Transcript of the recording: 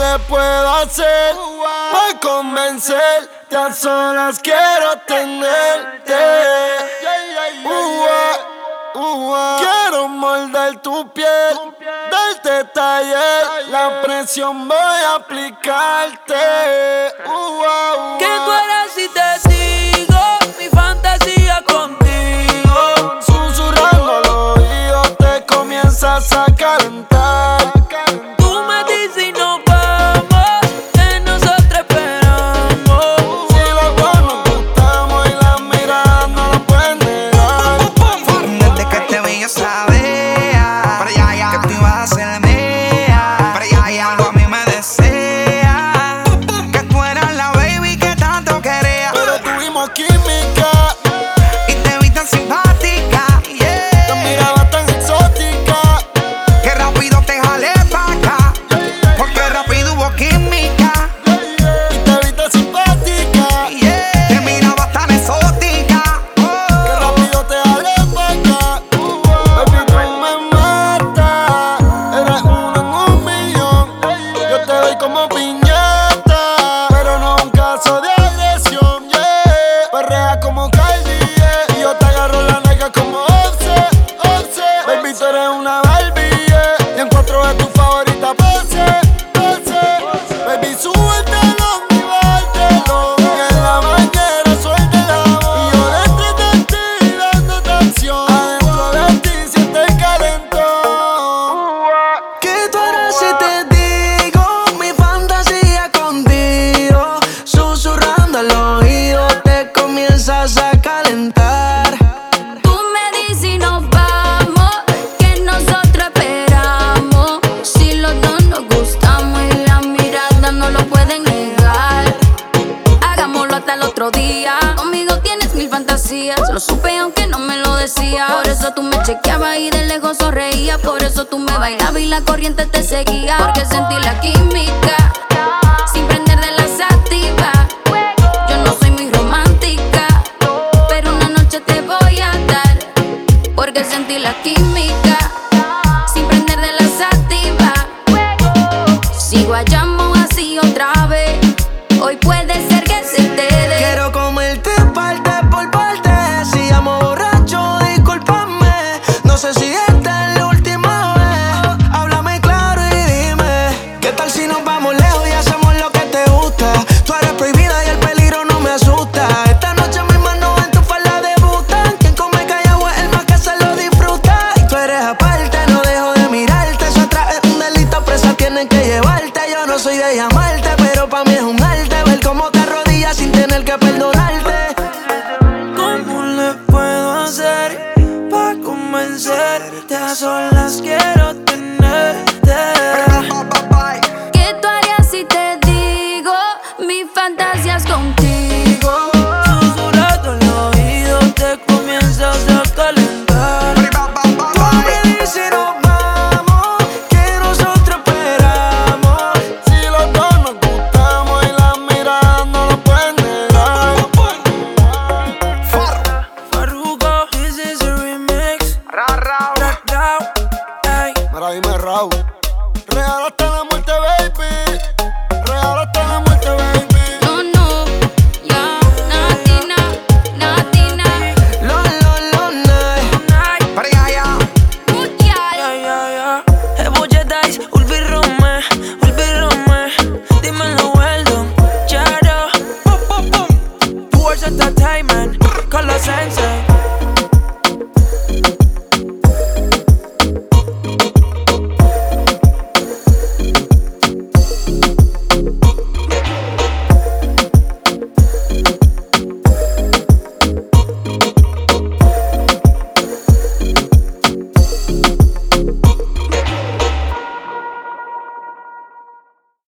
le puedo hacer para convencerte? A solas quiero tenerte. Quiero morder tu piel, darte taller, la presión voy a aplicarte. ¿Qué tú harás si te digo mi fantasía contigo? Susurrando al oído te comienzas a calentar. Tú me dices y nos vamos, que nosotros esperamos. Si los dos nos gustamos y las miradas no lo pueden negar. Desde que te vi yo sabía que tú ibas a ser mía. Cuando a mí me desea que tú eras la baby que tanto quería. Pero tuvimos química Y te vi tan simpática, te miraba tan exótica. que rápido te jalé pa' acá, porque rápido hubo química. Y te vi tan simpática Te mirabas tan exótica. que rápido te jalé pa' acá. Baby, tú me matas. Eres uno en un millón. Yo te doy como piñata, pero no un caso de agresión. Perrea como Cardi, y yo te agarro la nalga como Offset. Baby, tú eres una Barbie, y en 4 de tu favorita pose. Baby, súbetelo y bártelo, y en la bañera suéltela. Y yo dentro de ti dándote acción, adentro de ti siente el calentón. ¿Qué tú harás si te digo mi fantasía contigo? Susurrando al oído te comienzas a calentar. Tú me dices y nos vamos, que nosotros esperamos. Si los dos nos gustamos y las miradas no lo pueden negar. Hagámoslo hasta el otro día. Conmigo tienes mil fantasías, lo supe aunque no me lo decía. Por eso tú me chequeabas y de lejos sonreías. Por eso tú me bailabas y la corriente te seguía. Porque sentí la química sin prender de la sativa. Yo no soy muy romántica, pero una noche te voy a dar. Porque sentí la química sin prender de la sativa. Sigo llamo así otra vez. Hoy puede ser que se te dé. Quiero comerte parte por parte. Si amo borracho, discúlpame. No sé si esta es la última vez. Háblame claro y dime, ¿qué tal si nos vamos lejos y hacemos lo que te gusta? Tú eres prohibida y el peligro no me asusta. Esta noche mis manos en tu falda debutan. Quien come callado es el más que se lo disfruta. Y tú eres aparte, no dejo de mirarte. Eso atrás es un delito, presa tienen que llevarte. Yo no soy de llamarte, pero pa' mí es un arte ver cómo te arrodillas sin tener que perdonarte. ¿Cómo le puedo hacer pa' convencerte? A solas quiero tenerte. ¿Qué tú harías si te digo mis fantasías contigo? Susurrando al oído te comienzas a calentar. Tú me dices nos vamos, que nosotros esperamos. Si los dos nos gustamos y las miradas no lo pueden negar. Farruko, this is a remix. Rau, ay. Mira, dime Raúl. Real hasta la muerte, baby. Real hasta la muerte, baby. No, ya, Natina. Lo, night. Muchas. Ebulledais, Ulvirume. Dímelo, Weldon. Charo. Force Entertainment. Con los Sensei.